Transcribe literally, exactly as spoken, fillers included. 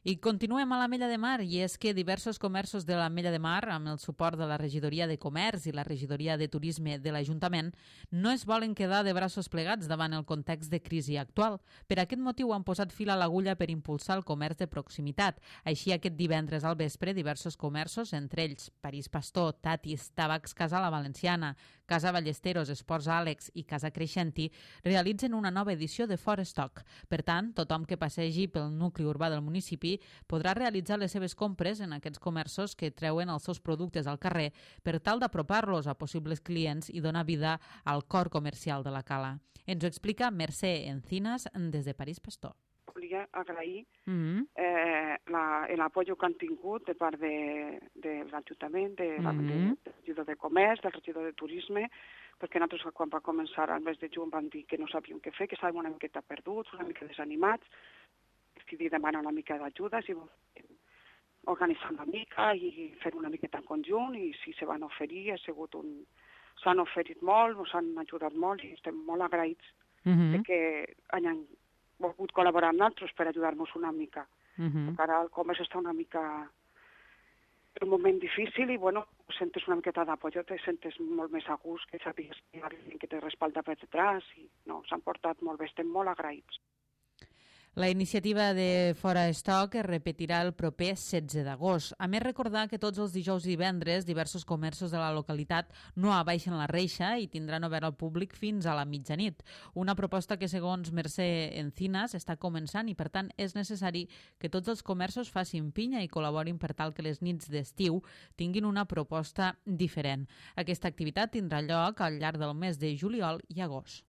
I continuem a l'Ametlla de Mar, i és que diversos comerços de l'Ametlla de Mar, amb el suport de la Regidoria de Comerç i la Regidoria de Turisme de l'Ajuntament, no es volen quedar de braços plegats davant el context de crisi actual. Per aquest motiu han posat fil a l'agulla per impulsar el comerç de proximitat. Així, aquest divendres al vespre, diversos comerços, entre ells París Pastor, Tatis, Tabacs Casa la Valenciana, Casa Ballesteros, Esports Àlex i Casa Creixenti, realitzen una nova edició de Fora Stock. Per tant, tothom que passegi pel nucli urbà del municipi podrà realitzar les seves compres en aquests comerços que treuen els seus productes al carrer per tal d'apropar-los a possibles clients i donar vida al cor comercial de la Cala. Ens ho explica Mercè Encinas des de París Pastor. Volia agrair Mm-hmm. eh, l'apoyo que han tingut de part de, de l'Ajuntament, de, Mm-hmm. de, del regidor de Comerç, del regidor de Turisme, perquè nosaltres quan va començar al mes de juny vam dir que no sabíem què fer, que estàvem una miqueta perduts, una mica desanimats, decidir demanar una mica d'ajuda, si organitzar una mica i fer una miqueta en conjunt, i si se van oferir, ha sigut un... s'han oferit molt, ens han ajudat molt i estem molt agraïts Mm-hmm. de que hayan volgut col·laborar amb nosaltres per ajudar-nos una mica. Mm-hmm. Perquè ara el comerç està una mica en un moment difícil i, bueno, sentes una miqueta d'apoyo, te sentes molt més a gust, que sàpigues que hi ha gent que te respalda per detrás i no, s'han portat molt bé, estem molt agraïts. La iniciativa de Fora Stock es repetirà el proper setze d'agost. A més, recordar que tots els dijous i divendres diversos comerços de la localitat no abaixen la reixa i tindran obert al públic fins a la mitjanit. Una proposta que, segons Mercè Encinas, està començant i, per tant, és necessari que tots els comerços facin pinya i col·laborin per tal que les nits d'estiu tinguin una proposta diferent. Aquesta activitat tindrà lloc al llarg del mes de juliol i agost.